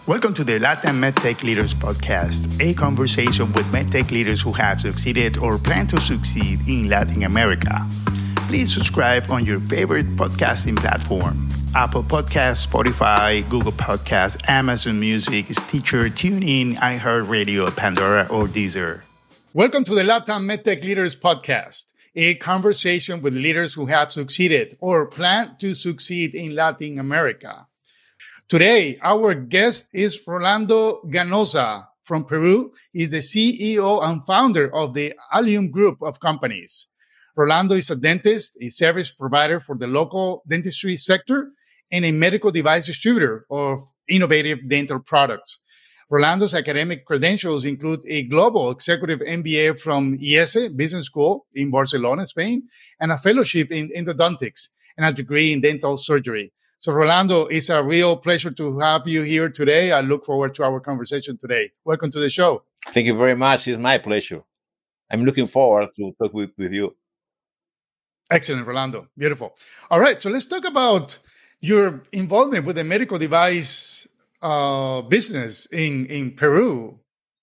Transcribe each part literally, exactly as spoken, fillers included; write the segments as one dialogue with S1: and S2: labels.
S1: Welcome to the Latin MedTech Leaders Podcast, a conversation with MedTech leaders who have succeeded or plan to succeed in Latin America. Please subscribe on your favorite podcasting platform: Apple Podcasts, Spotify, Google Podcasts, Amazon Music, Stitcher, TuneIn, iHeartRadio, Pandora, or Deezer. Welcome to the Latin MedTech Leaders Podcast, a conversation with leaders who have succeeded or plan to succeed in Latin America. Today, our guest is Rolando Ganoza from Peru. He's the C E O and founder of the Allium Group of companies. Rolando is a dentist, a service provider for the local dentistry sector, and a medical device distributor of innovative dental products. Rolando's academic credentials include a global executive M B A from I E S E Business School in Barcelona, Spain, and a fellowship in endodontics and a degree in dental surgery. So, Rolando, it's a real pleasure to have you here today. I look forward to our conversation today. Welcome to the show.
S2: Thank you very much. It's my pleasure. I'm looking forward to talk with, with you.
S1: Excellent, Rolando. Beautiful. All right, so let's talk about your involvement with the medical device uh, business in, in Peru.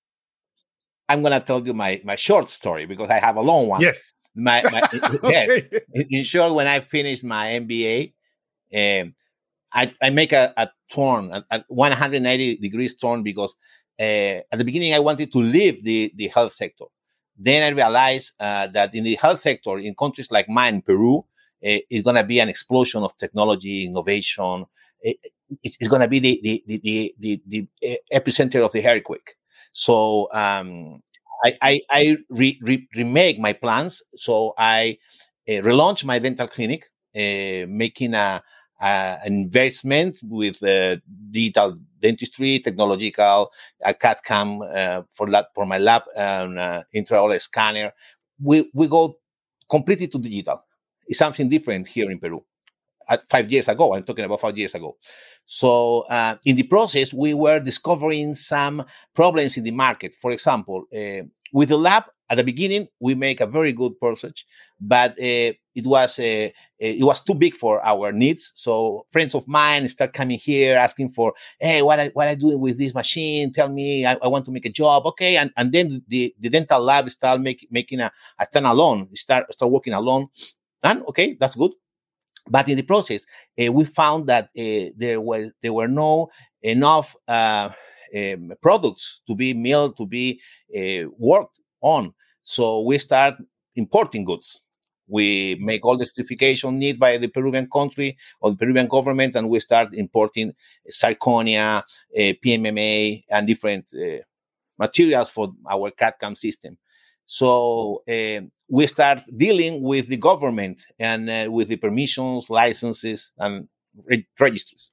S2: I'm going to tell you my, my short story because I have a long one.
S1: Yes.
S2: My, my
S1: Okay.
S2: yes. In short, when I finished my M B A, um, I, I make a, a turn, a, a one hundred ninety degrees turn, because uh, at the beginning I wanted to leave the, the health sector. Then I realized uh, that in the health sector, in countries like mine, Peru, uh, it's going to be an explosion of technology, innovation. It, it's it's going to be the the, the, the, the the epicenter of the earthquake. So um, I, I, I re, re, remake my plans. So I uh, relaunch my dental clinic, uh, making a Uh, an investment with uh, digital dentistry, technological, a C A D C A M uh, for lab, for my lab, and uh, intraoral scanner. We we go completely to digital. It's something different here in Peru. At five years ago, I'm talking about five years ago. So uh, in the process, we were discovering some problems in the market. For example, uh, with the lab, at the beginning, we make a very good percentage, but uh, it was uh, it was too big for our needs. So friends of mine start coming here asking for, hey, what I what I doing with this machine? Tell me, I, I want to make a job. Okay, and and then the, the dental lab start make, making a, a stand alone, start start working alone, and okay, that's good. But in the process, uh, we found that uh, there was there were no enough uh, um, products to be milled, to be uh, worked on. So we start importing goods. We make all the certification needed by the Peruvian country or the Peruvian government, and we start importing zirconia, uh, P M M A, and different uh, materials for our C A D C A M system. So uh, we start dealing with the government and uh, with the permissions, licenses, and re- registries.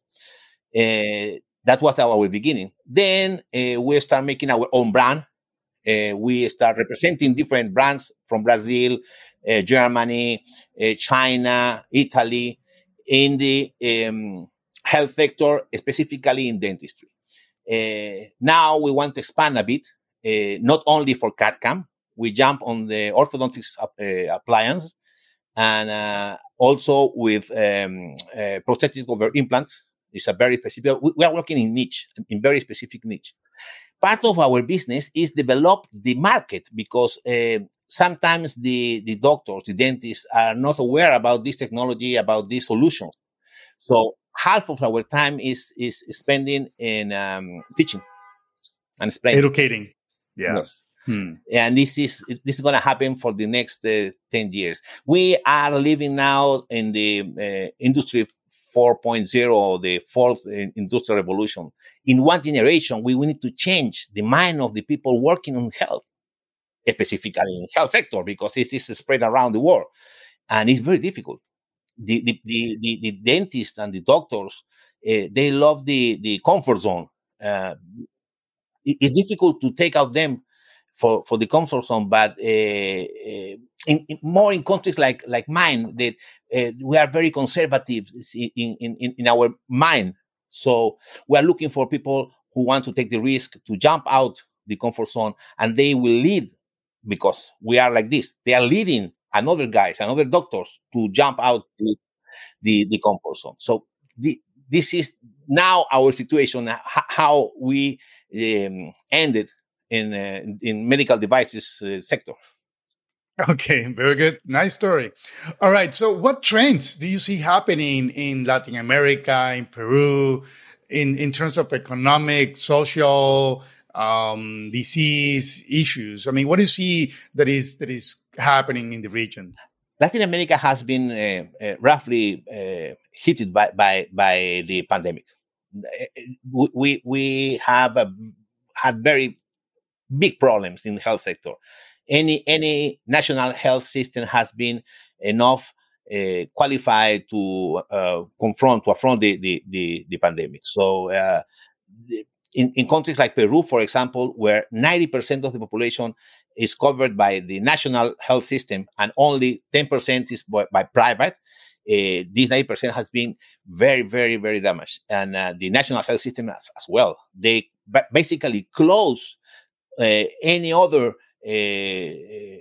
S2: Uh, that was our beginning. Then uh, we start making our own brand. Uh, we start representing different brands from Brazil, uh, Germany, uh, China, Italy, in the um, health sector, specifically in dentistry. Uh, now we want to expand a bit, uh, not only for C A D C A M. We jump on the orthodontics uh, appliance, and uh, also with um, uh, prosthetic over implants. It's a very specific. We are working in niche, in very specific niche. Part of our business is develop the market, because uh, sometimes the, the doctors, the dentists are not aware about this technology, about these solutions. So half of our time is is spending in um, teaching and explaining.
S1: Educating. Yeah.
S2: Yes.
S1: Hmm.
S2: And this is this is going to happen for the next uh, ten years. We are living now in the uh, industry four point oh, the fourth industrial revolution. In one generation, we, we need to change the mind of the people working on health, specifically in health sector, because this is spread around the world, and it's very difficult. The the the, the, the dentists and the doctors, uh, they love the the comfort zone. Uh, it, it's difficult to take out them for, for the comfort zone, but uh, uh, in, in more in countries like like mine, that uh, we are very conservative in, in, in our mind. So we are looking for people who want to take the risk to jump out the comfort zone, and they will lead, because we are like this. They are leading another guys, another doctors to jump out the the, the comfort zone. So the, this is now our situation, how we um, ended in uh, in medical devices uh, sector.
S1: Okay, very good. Nice story. All right. So, what trends do you see happening in Latin America, in Peru, in, in terms of economic, social, um, disease issues? I mean, what do you see that is that is happening in the region?
S2: Latin America has been uh, uh, roughly uh, hit by, by by the pandemic. We we have uh, had very big problems in the health sector. Any any national health system has been enough uh, qualified to uh, confront to affront the the, the, the pandemic. So uh, the, in, in countries like Peru, for example, where ninety percent of the population is covered by the national health system and only ten percent is by, by private, uh, this ninety percent has been very, very, very damaged. And uh, the national health system as, as well. They ba- basically close uh, any other Uh,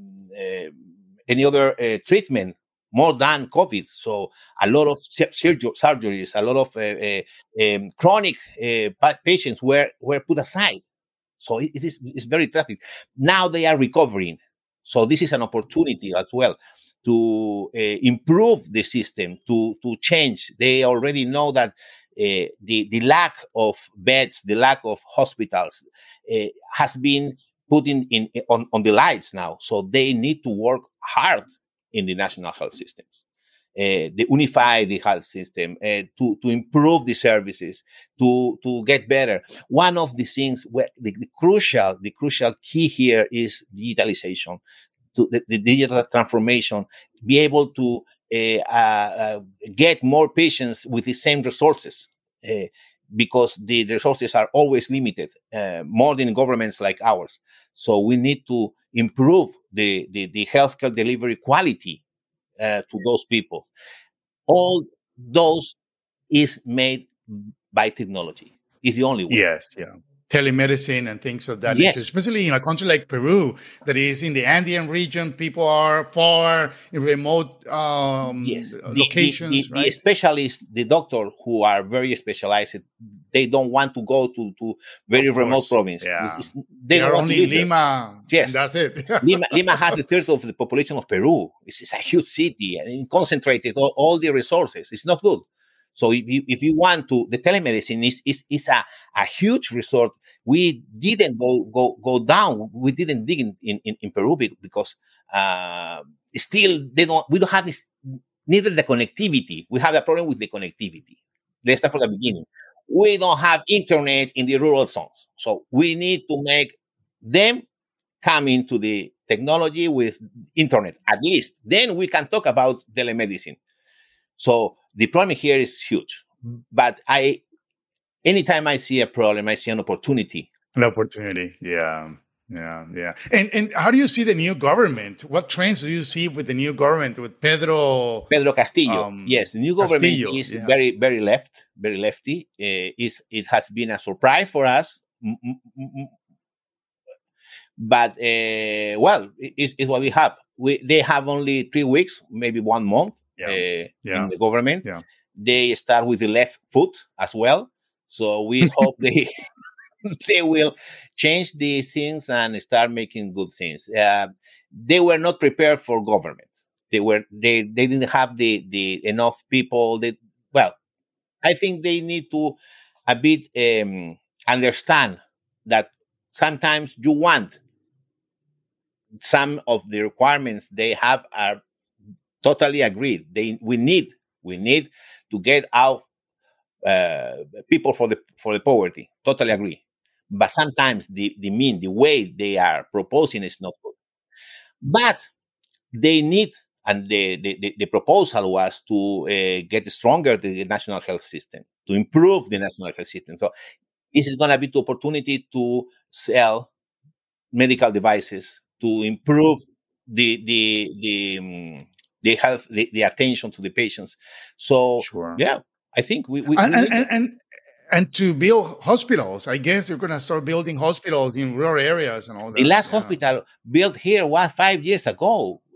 S2: uh, any other uh, treatment more than COVID. So a lot of sur- surgeries, a lot of uh, uh, um, chronic uh, patients were, were put aside. So it, it is it's very tragic. Now they are recovering. So this is an opportunity as well to uh, improve the system, to, to change. They already know that uh, the, the lack of beds, the lack of hospitals uh, has been put in, in on, on the lights now. So they need to work hard in the national health systems, uh, they unify the health system uh, to, to improve the services, to, to get better. One of the things where the, the crucial, the crucial key here is digitalization, to the, the digital transformation, be able to uh, uh, get more patients with the same resources. Uh, because the resources are always limited, uh, more than governments like ours. So we need to improve the, the, the healthcare delivery quality uh, to those people. All those is made by technology. It's the only way.
S1: Yes, yeah. Telemedicine and things of that
S2: yes.
S1: nature, especially in a country like Peru, that is in the Andean region. People are far in remote um,
S2: yes.
S1: locations.
S2: The, the, the,
S1: right?
S2: the specialists, the doctors who are very specialized, they don't want to go to, to very remote province.
S1: Yeah.
S2: It's, it's, they,
S1: they
S2: don't
S1: are
S2: want
S1: only
S2: to live
S1: in Lima.
S2: There. Yes,
S1: and that's it.
S2: Lima, Lima has the third of the population of Peru. It's, it's a huge city and it concentrated all, all the resources. It's not good. So if you, if you want to, the telemedicine is, is, is a, a huge resort. We didn't go, go, go down. We didn't dig in, in, in Peru because, uh, still they don't, we don't have this, neither the connectivity. We have a problem with the connectivity. Let's start from the beginning. We don't have internet in the rural zones. So we need to make them come into the technology with internet, at least. Then we can talk about telemedicine. So the problem here is huge. But I, anytime I see a problem, I see an opportunity.
S1: An opportunity, yeah. Yeah, yeah. And and how do you see the new government? What trends do you see with the new government, with Pedro?
S2: Pedro Castillo. Um, yes, the new government Castillo, is yeah. very, very left, very lefty. Uh, is it has been a surprise for us. But, uh, well, it's it what we have. We, they have only three weeks, maybe one month yeah. Uh, yeah. in the government.
S1: Yeah.
S2: They start with the left foot as well. So we hope they they will change these things and start making good things. Uh, they were not prepared for government. They were they, they didn't have the, the enough people. That, well, I think they need to a bit um, understand that sometimes you want some of the requirements they have are totally agreed. They we need we need to get out uh, people for the for the poverty. Totally agree. But sometimes the, the mean, the way they are proposing is not good. But they need, and the, the, the proposal was to uh, get stronger the national health system, to improve the national health system. So this is going to be the opportunity to sell medical devices, to improve the the the, um, the health, the, the attention to the patients. So,
S1: sure.
S2: yeah, I think we... we,
S1: and,
S2: we
S1: and, and, and And to build hospitals, I guess you're going to start building hospitals in rural areas and all that.
S2: The last
S1: yeah.
S2: hospital built here was five years ago.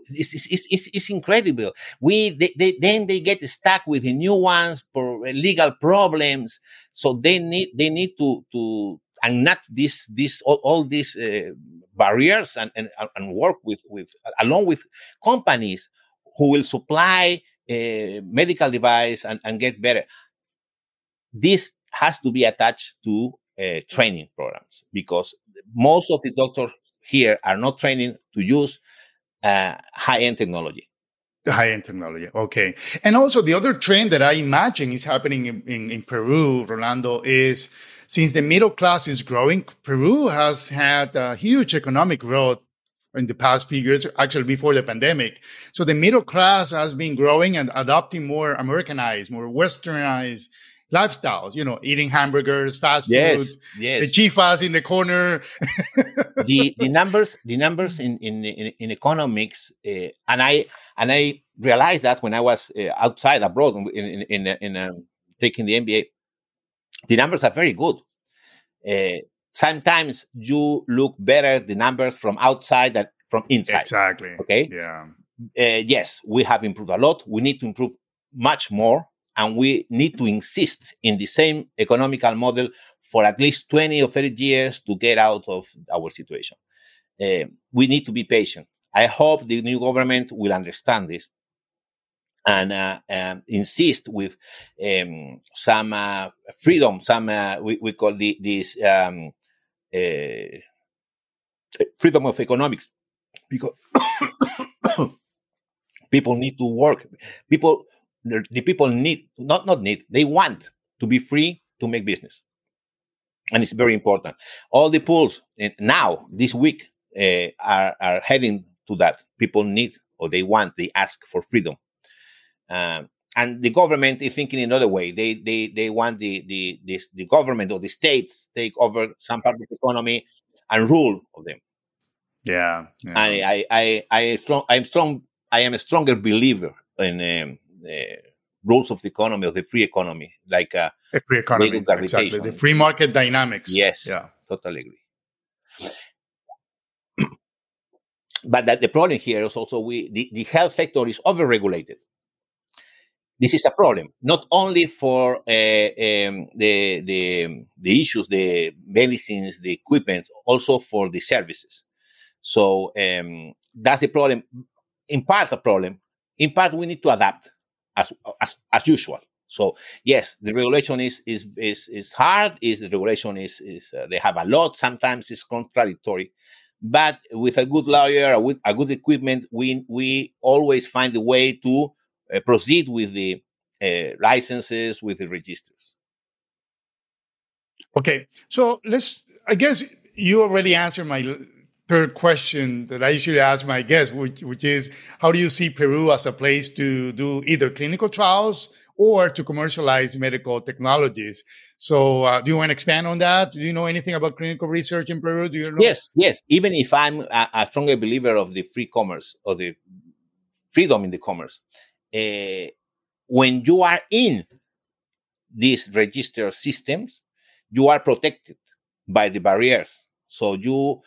S2: it's, it's, it's, it's, it's incredible. We they, they, then they get stuck with the new ones for legal problems. So they need they need to to enact this this all, all these uh, barriers and, and and work with with along with companies who will supply a medical device and, and get better. This has to be attached to uh, training programs, because most of the doctors here are not training to use uh, high-end technology.
S1: The high-end technology, okay. And also the other trend that I imagine is happening in, in, in Peru, Rolando, is since the middle class is growing, Peru has had a huge economic growth in the past few years, actually before the pandemic. So the middle class has been growing and adopting more Americanized, more Westernized lifestyles, you know, eating hamburgers, fast
S2: yes,
S1: food,
S2: yes.
S1: the chifas in the corner.
S2: the the numbers the numbers in in in, in economics, uh, and I and I realized that when I was uh, outside abroad in in in, in um, taking the M B A, the numbers are very good. Uh, sometimes you look better the numbers from outside than from inside.
S1: Exactly.
S2: Okay.
S1: Yeah.
S2: Uh, yes, we have improved a lot. We need to improve much more. And we need to insist in the same economical model for at least twenty or thirty years to get out of our situation. Uh, we need to be patient. I hope the new government will understand this and uh, um, insist with um, some uh, freedom, some, uh, we, we call the, this um, uh, freedom of economics, because people need to work. People The, the people need, not not need, they want to be free to make business. And it's very important. All the pools uh, now, this week, uh, are, are heading to that. People need, or they want, they ask for freedom. Um, and the government is thinking another way. They they they want the the this, the government or the states take over some part of the economy and rule of them.
S1: Yeah. yeah.
S2: I I I I strong I'm strong I am a stronger believer in um, uh, rules of the economy, of the free economy, like uh,
S1: a free economy, exactly. The free market dynamics.
S2: Yes,
S1: yeah,
S2: totally agree. But that the problem here is also we the, the health sector is overregulated. This is a problem, not only for uh, um, the the the issues, the medicines, the equipment, also for the services. So um, that's the problem. In part, a problem. In part, we need to adapt. As, as as usual. So yes, the regulation is is is, is hard. Is the regulation is is uh, they have a lot. Sometimes it's contradictory, but with a good lawyer, with a good equipment, we we always find a way to uh, proceed with the uh, licenses, with the registers.
S1: Okay, so let's. I guess you already answered my third question that I usually ask my guests, which, which is, how do you see Peru as a place to do either clinical trials or to commercialize medical technologies? So uh, do you want to expand on that? Do you know anything about clinical research in Peru? Do you know?
S2: Yes, yes. Even if I'm a, a stronger believer of the free commerce, or the freedom in the commerce, uh, when you are in these register systems, you are protected by the barriers. So you...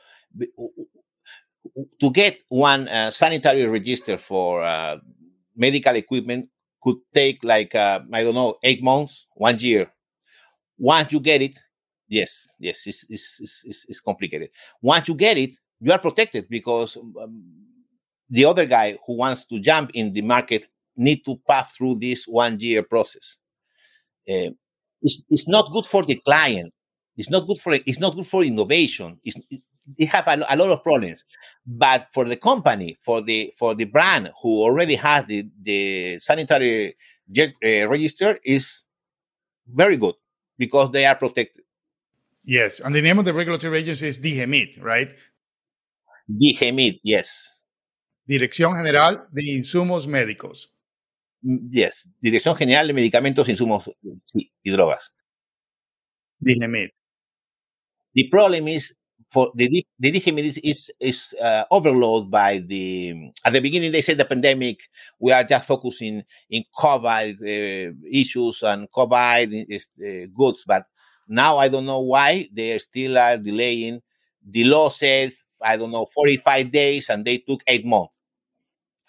S2: to get one uh, sanitary register for uh, medical equipment could take like, uh, I don't know, eight months, one year. Once you get it, yes, yes, it's, it's, it's, it's complicated. Once you get it, you are protected, because um, the other guy who wants to jump in the market need to pass through this one year process. Uh, it's, it's not good for the client. It's not good for, it's not good for innovation. It's, it, They have a, a lot of problems, but for the company, for the for the brand who already has the the sanitary uh, register, is very good, because they are protected.
S1: Yes, and the name of the regulatory agency is DGEMIT, right?
S2: DGEMIT, yes.
S1: Dirección General de Insumos Médicos.
S2: Yes, Dirección General de Medicamentos, Insumos sí, y Drogas.
S1: DGEMIT.
S2: The problem is, for the the DGEMIT is is, is uh, overloaded by the. At the beginning, they said the pandemic. We are just focusing in COVID uh, issues and COVID uh, goods, but now I don't know why they still are delaying. The law says, I don't know, forty-five days, and they took eight months.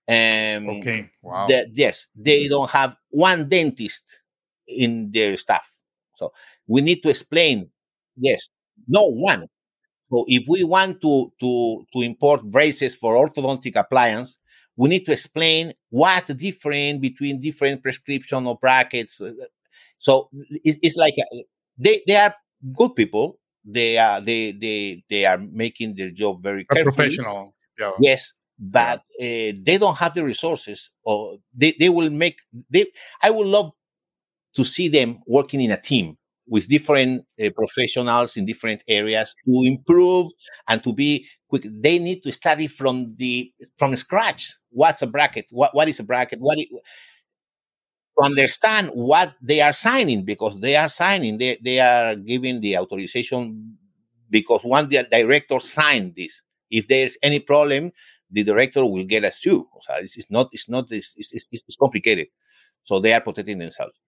S2: Um,
S1: okay. Wow.
S2: The, yes, they don't have one dentist in their staff. So we need to explain, yes, no one. So if we want to, to, to import braces for orthodontic appliance, we need to explain what's different between different prescription or brackets. So it's, it's like a, they, they are good people. They are they they they are making their job very
S1: A
S2: carefully.
S1: professional. Yeah.
S2: Yes, but yeah. uh, they don't have the resources, or they, they will make. They I would love to see them working in a team with different uh, professionals in different areas to improve and to be quick. They need to study from the from scratch. What's a bracket? What what is a bracket? What it, to understand what they are signing, because they are signing, they, they are giving the authorization because one the director signed this. If there's any problem, the director will get a sue. So it's, it's not, it's not, it's, it's, it's complicated. So they are protecting themselves.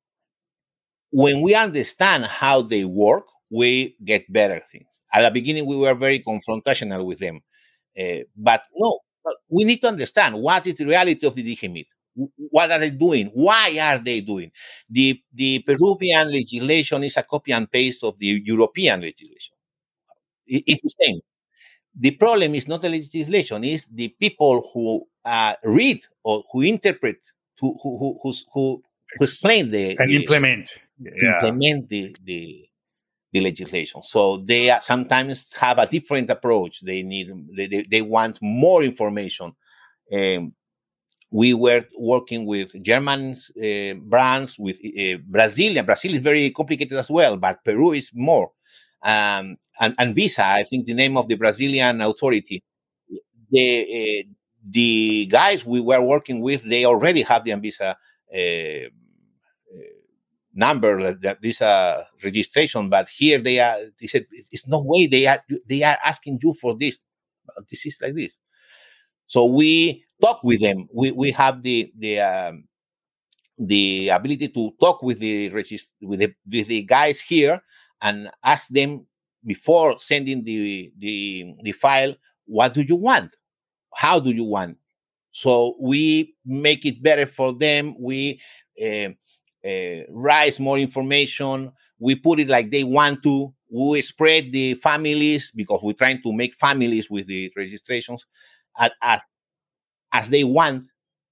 S2: When we understand how they work, we get better things. At the beginning, we were very confrontational with them. Uh, but no, we need to understand what is the reality of the D G M I T. What are they doing? Why are they doing? The, the Peruvian legislation is a copy and paste of the European legislation. It, it's the same. The problem is not the legislation, it's the people who uh, read or who interpret, who who who, who, who explain the
S1: and
S2: the,
S1: implement,
S2: yeah. implement the, the the legislation. So they are, sometimes have a different approach. They need they they, they want more information. Um, We were working with German uh, brands, with uh, Brazilian. Brazil is very complicated as well, but Peru is more. Um, and, and Visa, I think the name of the Brazilian authority. The uh, the guys we were working with, they already have the Anvisa uh, uh, number, that Visa registration. But here they are. They said it's no way they are they are asking you for this. This is like this. So we talk with them. We we have the the um, the ability to talk with the regist- with the with the guys here and ask them before sending the the the file, what do you want? How do you want? So we make it better for them. We uh, uh, raise more information. We put it like they want to. We spread the families because we're trying to make families with the registrations at, as as they want.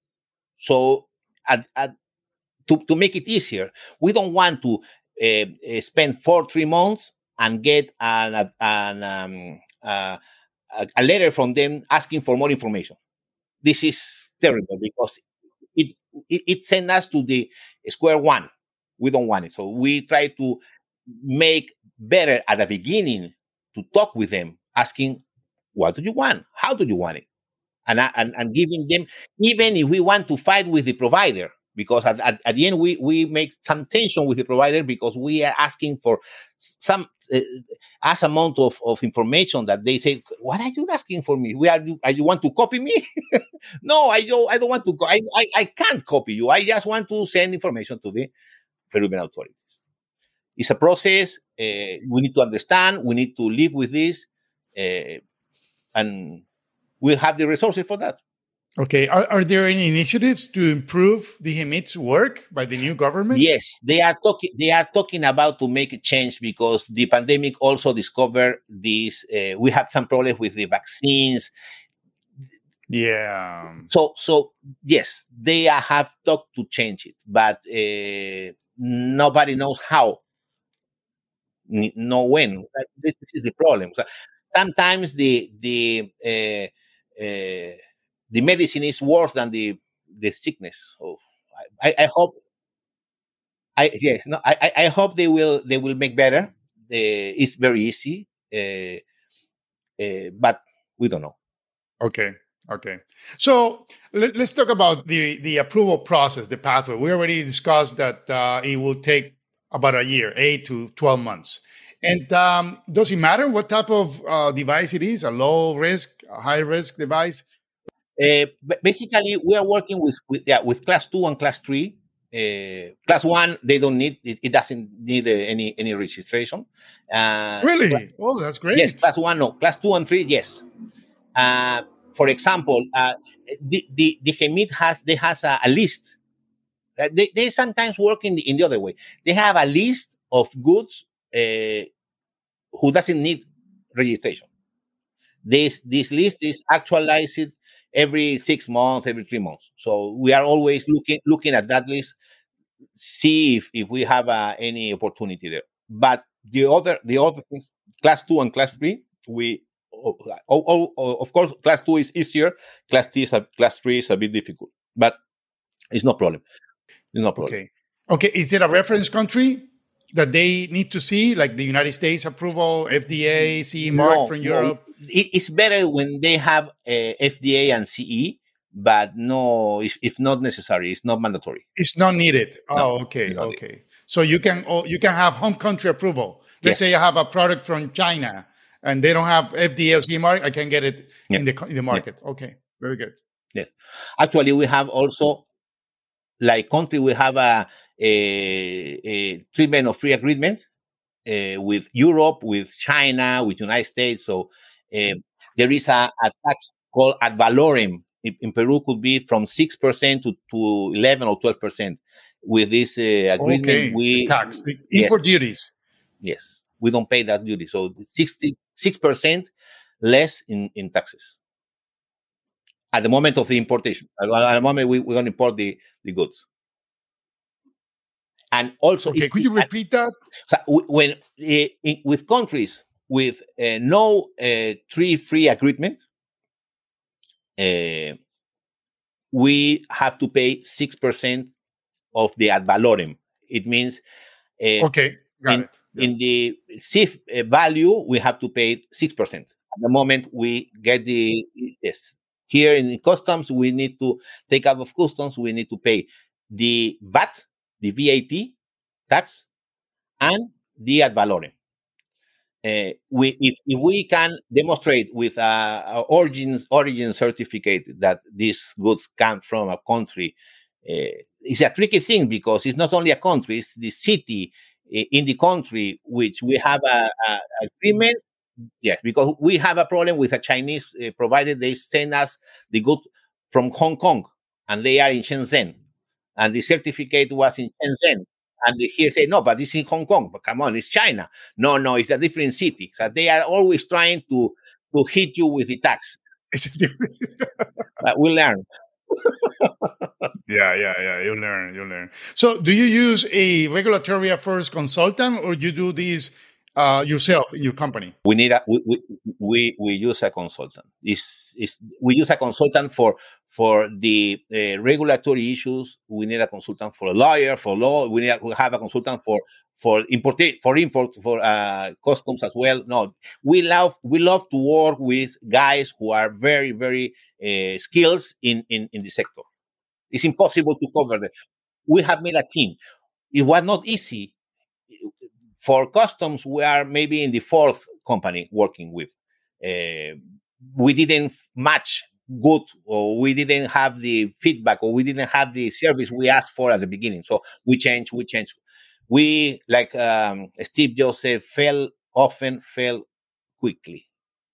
S2: So at, at, to, to make it easier, we don't want to uh, spend four, three months and get an, an, um, uh, a letter from them asking for more information. This is terrible because it, it, it sends us to the square one. We don't want it. So we try to make better at the beginning to talk with them, asking, what do you want? How do you want it? And, and, and giving them, even if we want to fight with the provider, because at, at, at the end we, we make some tension with the provider because we are asking for some uh, as amount of, of information that they say, what are you asking for me? We are, are you want to copy me? No, I don't, I don't want to, I, I, I can't copy you. I just want to send information to the Peruvian authorities. It's a process. Uh, we need to understand. We need to live with this. Uh, and we'll have the resources for that.
S1: Okay. Are, are there any initiatives to improve the D G M I T's work by the new government?
S2: Yes, they are talking. They are talking about to make a change because the pandemic also discovered this. Uh, we have some problems with the vaccines.
S1: Yeah.
S2: So, so yes, they have talked to change it, but uh, nobody knows how, no when. This is the problem. So sometimes the the uh, uh, the medicine is worse than the the sickness. So I, I hope. I yes no I I hope they will they will make better. Uh, it's very easy, uh, uh, but we don't know.
S1: Okay. Okay. So let, let's talk about the, the approval process, the pathway. We already discussed that uh, it will take about a year, eight to twelve months. And um, does it matter what type of uh, device it is? A low risk, a high risk device?
S2: Uh, basically, we are working with, with yeah with class two and class three. Uh, class one, they don't need it. It doesn't need uh, any any registration. Uh,
S1: really? Oh, that's great.
S2: Yes, class one, no. Class two and three, yes. Uh, for example, uh, the, the, the G E M I T has, they has a, a list. Uh, they, they sometimes work in the, in the other way. They have a list of goods uh, who doesn't need registration. This, this list is actualized every six months, every three months. So we are always looking, looking at that list, see if, if we have uh, any opportunity there. But the other, the other things, class two and class three, we, oh, oh, oh, of course, class two is easier. Class three is a, class three is a bit difficult, but it's no problem. It's no problem.
S1: Okay. Okay. Is it a reference country that they need to see, like the United States approval, F D A, C E mark
S2: no,
S1: from
S2: no.
S1: Europe?
S2: It, it's better when they have uh, F D A and C E, but no, if, if not necessary, it's not mandatory.
S1: It's not needed.
S2: No,
S1: Oh, okay,
S2: not
S1: okay. Needed. So you can oh, you can have home country approval. Let's yes. say I have a product from China and they don't have F D A or C E mark, I can get it yeah. in the in the market. Yeah. Okay, very good.
S2: Yeah, actually, we have also, like country, we have a, a, a treatment of free agreement uh, with Europe, with China, with United States. So uh, there is a, a tax called ad valorem. In, in Peru, could be from six percent to, to eleven or twelve percent. With this uh, agreement,
S1: okay.
S2: we
S1: the tax, the import
S2: yes,
S1: duties.
S2: Yes, we don't pay that duty. So sixty-six percent less in, in taxes at the moment of the importation. At, at the moment, we, we're going to import the, the goods. And also,
S1: okay, could you repeat that?
S2: So when uh, in, with countries with uh, no uh, trade-free agreement, uh, we have to pay six percent of the ad valorem. It means uh,
S1: okay, got
S2: in,
S1: it. Got
S2: in
S1: it.
S2: the C I F value, we have to pay six percent. At the moment, we get the yes. Here in customs, we need to take out of customs. We need to pay the V A T, the V A T tax, and the ad valorem. Uh, we, if, if we can demonstrate with a, a origin origin certificate that these goods come from a country, uh, it's a tricky thing because it's not only a country; it's the city uh, in the country which we have a, a agreement. Yes, because we have a problem with a Chinese uh, provider. They send us the good from Hong Kong, and they are in Shenzhen, and the certificate was in Shenzhen. And here say, no, but this is in Hong Kong. But come on, it's China. No, no, it's a different city. So they are always trying to, to hit you with the tax.
S1: It's a different.
S2: But we learn.
S1: yeah, yeah, yeah. You learn, you learn. So do you use a regulatory affairs consultant or you do these uh, yourself in your company?
S2: We need a, we, we, we, we use a consultant. It's, it's, we use a consultant for, for the uh, regulatory issues. We need a consultant for a lawyer, for law. We need a, we have a consultant for, for import, for import, for uh, customs as well. No, we love, we love to work with guys who are very, very uh, skilled in, in, in the sector. It's impossible to cover them. We have made a team. It was not easy. For customs, we are maybe in the fourth company working with. Uh, we didn't match good, or we didn't have the feedback, or we didn't have the service we asked for at the beginning. So we changed, we changed. We, like um, Steve Jobs said, fail often, fail quickly.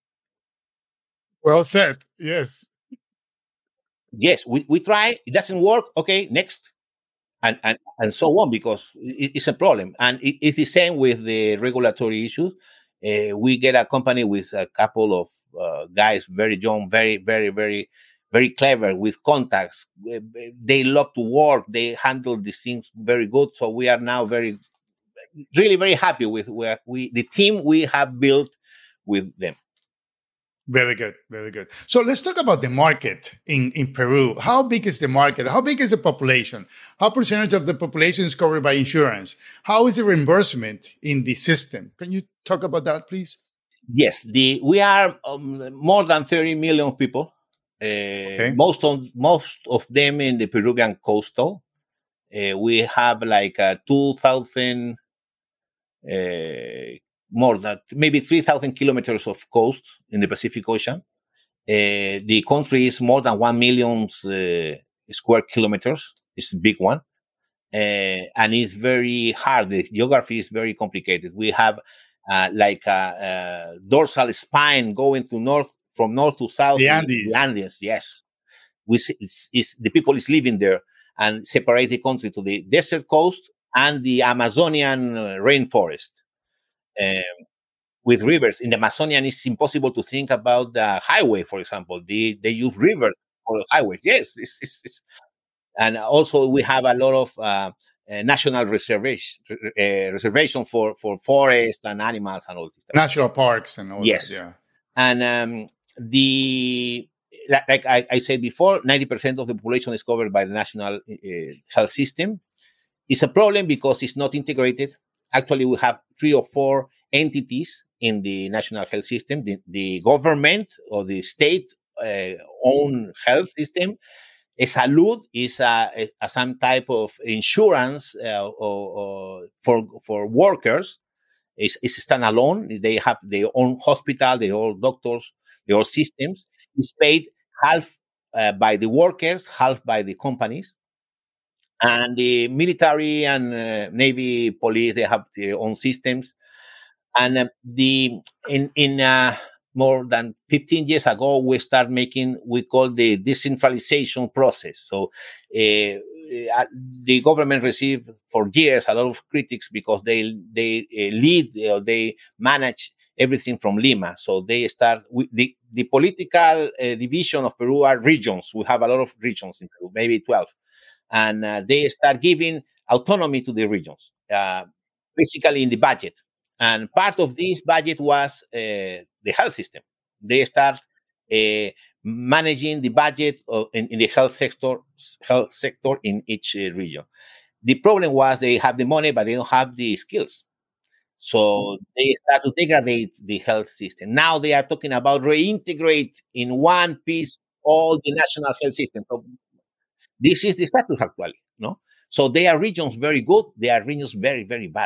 S1: Well said. Yes.
S2: Yes, we, we try. It doesn't work. Okay, next. And, and, and so on, because it, it's a problem. And it, it's the same with the regulatory issues. Uh, we get a company with a couple of uh, guys, very young, very, very, very, very clever, with contacts. They love to work. They handle these things very good. So we are now very, really very happy with where we, the team we have built with them.
S1: Very good, very good. So let's talk about the market in, in Peru. How big is the market? How big is the population? How percentage of the population is covered by insurance? How is the reimbursement in the system? Can you talk about that, please?
S2: Yes, the we are um, more than thirty million people. Uh, okay. Most of most of them in the Peruvian coastal. Uh, we have like uh, two thousand. Uh, more than maybe three thousand kilometers of coast in the Pacific Ocean. Uh, the country is more than one million uh, square kilometers. It's a big one. Uh, and it's very hard. The geography is very complicated. We have uh, like a, a dorsal spine going to north from north to south.
S1: The Andes.
S2: The Andes, yes. We see, it's, it's, the people is living there and separate the country to the desert coast and the Amazonian uh, rainforest. Um, with rivers. In the Amazonian, it's impossible to think about the highway, for example. They, they use rivers for the highways. Yes. It's, it's, it's, and also we have a lot of uh, uh, national reservation, uh, reservation for, for forests and animals and all this stuff.
S1: National parks and all
S2: yes.
S1: that, yeah.
S2: And um, the, like, like I, I said before, ninety percent of the population is covered by the national uh, health system. It's a problem because it's not integrated. Actually, we have three or four entities in the national health system. The, the government or the state uh, own health system. A salud is a, a, some type of insurance uh, or, or for for workers. It's, it's standalone. They have their own hospital, their own doctors, their own systems. It's paid half uh, by the workers, half by the companies. And the military and uh, Navy, police, they have their own systems. And uh, the in in uh, more than fifteen years ago, we start making we call the decentralization process. So uh, uh, the government received for years a lot of critics because they they uh, lead or uh, they manage everything from Lima. So they start with the the political uh, division of Peru are regions. We have a lot of regions in Peru, maybe twelve. And uh, they start giving autonomy to the regions, uh, basically in the budget. And part of this budget was uh, the health system. They start uh, managing the budget of, in, in the health sector, health sector in each uh, region. The problem was they have the money, but they don't have the skills. So they start to degrade the health system. Now they are talking about reintegrate in one piece all the national health system. So this is the status actually, no? So there are regions very good, there are regions very, very bad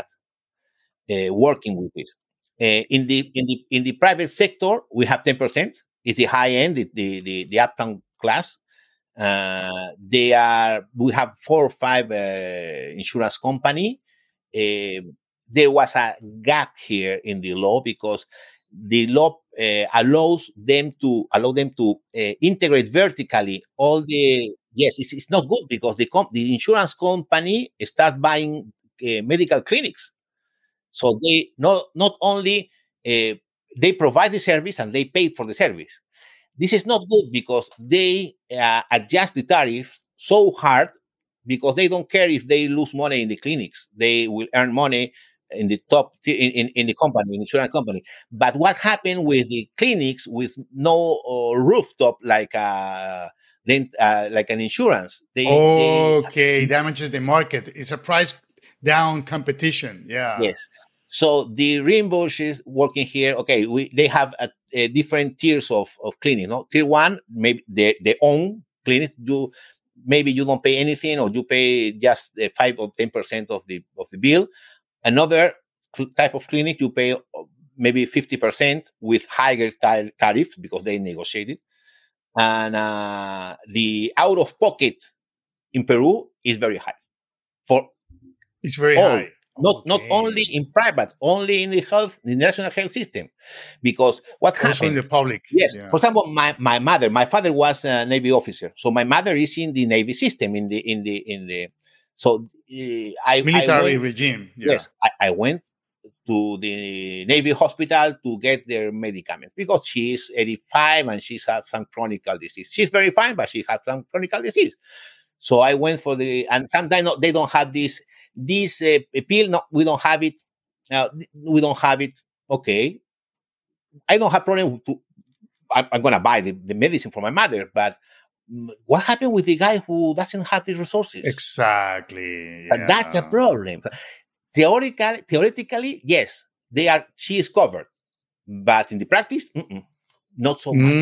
S2: uh, working with this. Uh, in the in the in the private sector, we have ten percent. It's the high end, the the the, the uptown class. Uh, they are we have four or five uh, insurance company. Uh, there was a gap here in the law because the law uh, allows them to allow them to uh, integrate vertically all the. Yes, it's, it's not good because the comp- the insurance company start buying uh, medical clinics. So they not not only uh, they provide the service and they pay for the service. This is not good because they uh, adjust the tariff so hard because they don't care if they lose money in the clinics. They will earn money in the top in, in, in the company, in the insurance company. But what happened with the clinics with no uh, rooftop like a Then, uh, like an insurance.
S1: They, okay, they, damages the market. It's a price down competition. Yeah.
S2: Yes. So the reimburse is working here. Okay, we they have a, a different tiers of of clinic. No, tier one, maybe they they own clinic. Do maybe you don't pay anything, or you pay just uh, five or ten percent of the of the bill. Another cl- type of clinic, you pay maybe fifty percent with higher tar- tariffs because they negotiated. And uh, the out of pocket in Peru is very high. For
S1: it's very
S2: all,
S1: high.
S2: Not
S1: okay.
S2: not only in private, only in the health, the national health system. Because what
S1: also
S2: happened?
S1: in the public.
S2: Yes.
S1: Yeah.
S2: For example, my, my mother, my father was a Navy officer, so my mother is in the Navy system in the in the in the. So uh, I
S1: military
S2: I went,
S1: regime. Yeah.
S2: Yes, I, I went to the Navy hospital to get their medicament because she is eighty-five and she's had some chronic disease. She's very fine, but she had some chronic disease. So I went for the, and sometimes they don't have this, this uh, pill. No, we don't have it. Uh, we don't have it. Okay. I don't have problem to, I, I'm going to buy the, the medicine for my mother, but what happened with the guy who doesn't have the resources?
S1: Exactly. Yeah.
S2: But that's a problem. Theoretically, theoretically, yes, they are. She is covered, but in the practice, mm-mm, not so much.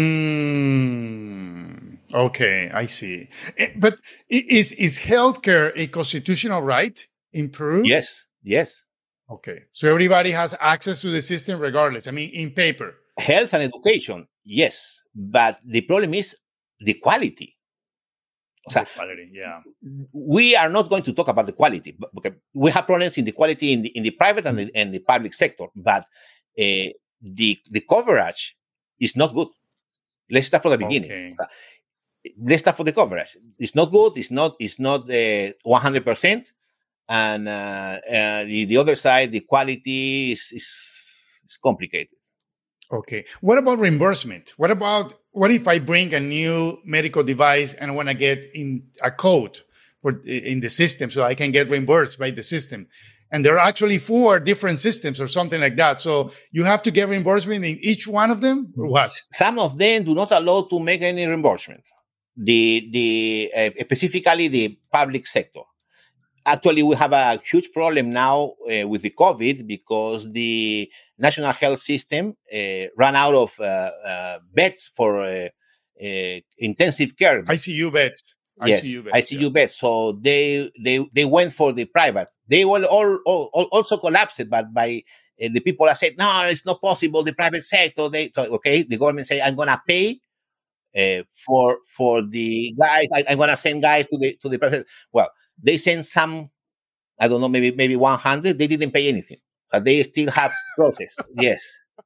S1: Mm, okay, I see. But is is healthcare a constitutional right in Peru?
S2: Yes, yes.
S1: Okay, so everybody has access to the system regardless. I mean, in paper.
S2: Health and education, yes, but the problem is the quality.
S1: The quality, yeah.
S2: We are not going to talk about the quality because we have problems in the quality in the in the private and the, and the public sector, but uh, the the coverage is not good. Let's start from the beginning.
S3: Okay.
S2: Let's start from the coverage. It's not good. It's not. It's not uh, one hundred percent. And uh, uh, the the other side, the quality is is, is complicated.
S3: Okay. What about reimbursement? What about what if I bring a new medical device and I want to get in a code for in the system so I can get reimbursed by the system? And there are actually four different systems or something like that. So you have to get reimbursement in each one of them, or what?
S2: Some of them do not allow to make any reimbursement. The the uh, specifically the public sector. Actually, we have a huge problem now uh, with the COVID because the national health system uh, ran out of uh, uh, beds for uh, uh, intensive care.
S3: I C U beds.
S2: Yes,
S3: I C U beds.
S2: I C U yeah. beds. So they they they went for the private. They will all, all, all also collapsed, but by uh, the people that said no, it's not possible. The private sector. They so, okay. The government say I'm gonna pay uh, for for the guys. I, I'm gonna send guys to the to the private. Well, they send some. I don't know, maybe maybe one hundred. They didn't pay anything, but they still have process. Yes.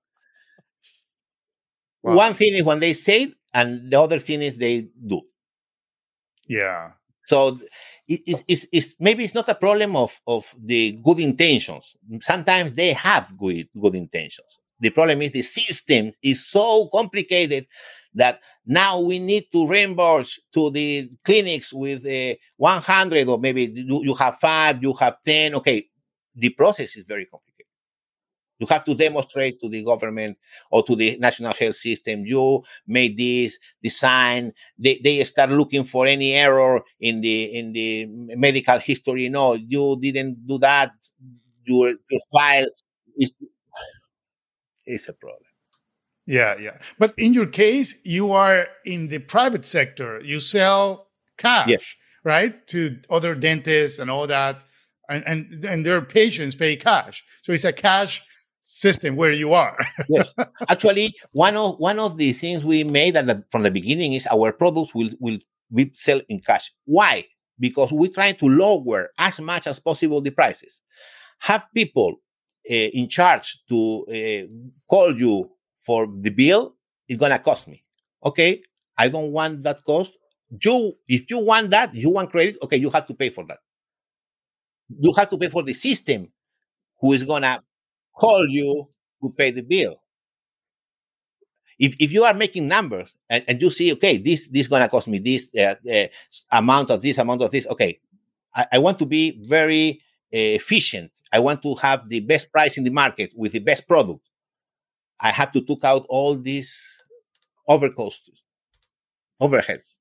S2: Wow. One thing is when they say, and the other thing is they do.
S3: Yeah.
S2: So it, it's, it's, it's maybe it's not a problem of, of the good intentions. Sometimes they have good good intentions. The problem is the system is so complicated that now we need to reimburse to the clinics with uh, one hundred, or maybe you, you have five, you have ten. Okay, the process is very complicated. You have to demonstrate to the government or to the national health system, you made this design. They, they start looking for any error in the in the medical history. No, you didn't do that. Your, your file is, is a problem.
S3: Yeah, yeah. But in your case, you are in the private sector. You sell cash,
S2: yes.
S3: right? To other dentists and all that. And, and, and their patients pay cash. So it's a cash system where you are.
S2: Yes. Actually, one of one of the things we made at the, from the beginning is our products will, will be sell in cash. Why? Because we're trying to lower as much as possible the prices. Have people uh, in charge to uh, call you for the bill, it's going to cost me. Okay, I don't want that cost. You, if you want that, you want credit, okay, you have to pay for that. You have to pay for the system who is going to call you to pay the bill. If if you are making numbers and, and you see, okay, this this is going to cost me this uh, uh, amount of this, amount of this, okay, I, I want to be very uh, efficient. I want to have the best price in the market with the best product. I have to take out all these overcosts, overheads.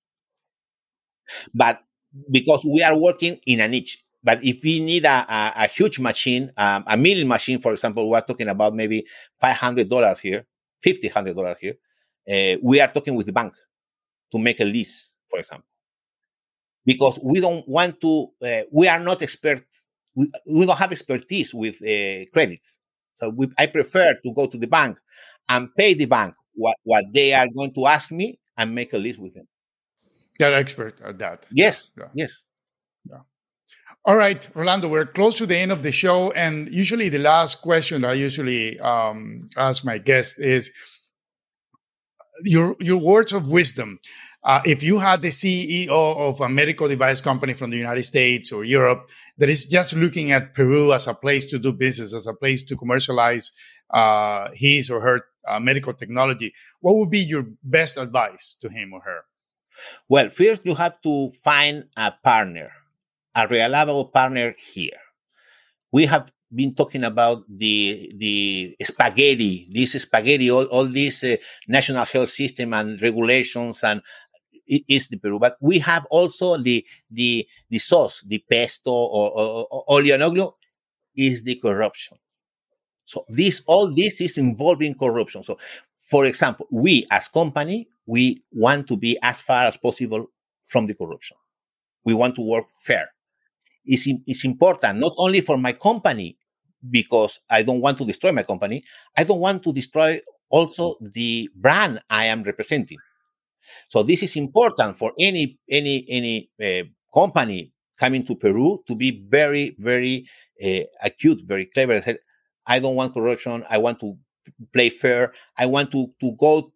S2: But because we are working in a niche, but if we need a, a, a huge machine, um, a milling machine, for example, we're talking about maybe five hundred dollars here, fifty hundred dollars here. Uh, we are talking with the bank to make a lease, for example, because we don't want to. Uh, we are not expert. We, we don't have expertise with uh, credits. So we, I prefer to go to the bank and pay the bank what, what they are going to ask me and make a list with them.
S3: They're expert at that.
S2: Yes,
S3: yeah.
S2: yes.
S3: Yeah. All right, Rolando, we're close to the end of the show. And usually the last question I usually um, ask my guests is your, your words of wisdom. Uh, if you had the C E O of a medical device company from the United States or Europe that is just looking at Peru as a place to do business, as a place to commercialize uh, his or her uh, medical technology, what would be your best advice to him or her?
S2: Well, first you have to find a partner, a reliable partner here. We have been talking about the the spaghetti, this spaghetti, all, all this uh, national health system and regulations, and it is the Peru. But we have also the the the sauce, the pesto or, or, or oleo is the corruption. So this all this is involving corruption. So, for example, we as company, we want to be as far as possible from the corruption. We want to work fair. It's, it's important not only for my company, because I don't want to destroy my company. I don't want to destroy also the brand I am representing. So this is important for any any any uh, company coming to Peru to be very very uh, acute, very clever. I don't want corruption. I want to play fair. I want to to go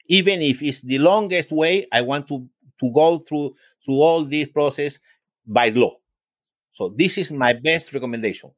S2: even if it's the longest way, I want to, to go through, through all this process by law. So this is my best recommendation.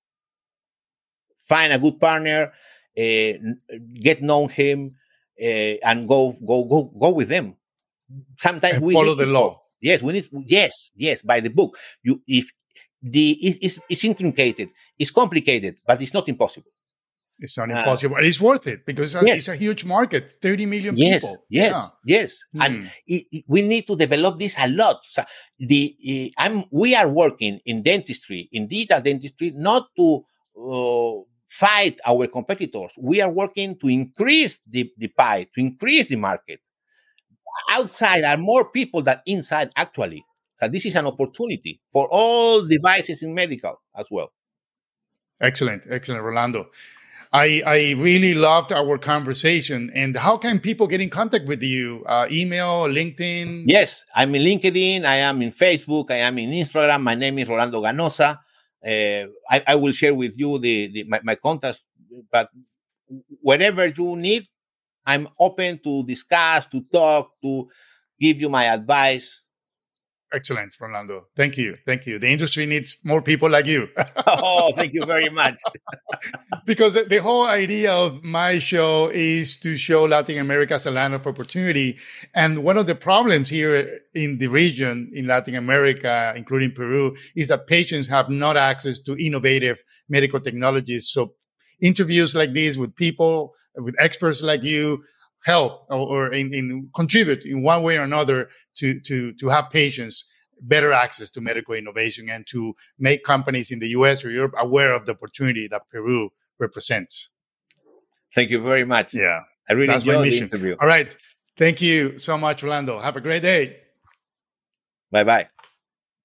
S2: Find a good partner, uh, get know him, uh, and go, go, go, go with them. Sometimes
S3: and
S2: we
S3: follow the law.
S2: Yes, we need. Yes, yes, by the book. You, if the it, it's, it's intricated, it's complicated, but it's not impossible.
S3: It's not impossible. Uh, it's worth it because yes. it's a huge market, thirty million
S2: yes,
S3: people.
S2: Yes,
S3: yeah.
S2: yes,
S3: Hmm.
S2: and it, it, we need to develop this a lot. So the uh, I'm we are working in dentistry, in digital dentistry, not to uh, fight our competitors. We are working to increase the, the pie, to increase the market. Outside are more people than inside, actually. So this is an opportunity for all devices in medical as well.
S3: Excellent, excellent, Rolando. I, I really loved our conversation. And how can people get in contact with you? Uh, email, LinkedIn?
S2: Yes, I'm in LinkedIn. I am in Facebook. I am in Instagram. My name is Rolando Ganosa. Uh, I, I will share with you the, the my, my contacts. But whenever you need, I'm open to discuss, to talk, to give you my advice.
S3: Excellent, Rolando. Thank you. Thank you. The industry needs more people like you.
S2: Oh, thank you very much.
S3: Because the whole idea of my show is to show Latin America as a land of opportunity. And one of the problems here in the region, in Latin America, including Peru, is that patients have not access to innovative medical technologies. So interviews like these with people, with experts like you, help or, or in, in contribute in one way or another to, to, to have patients better access to medical innovation and to make companies in the U S or Europe aware of the opportunity that Peru represents.
S2: Thank you very much.
S3: Yeah.
S2: I really
S3: That's
S2: enjoyed
S3: my
S2: the
S3: mission.
S2: interview.
S3: All right. Thank you so much, Rolando. Have a great day.
S2: Bye-bye.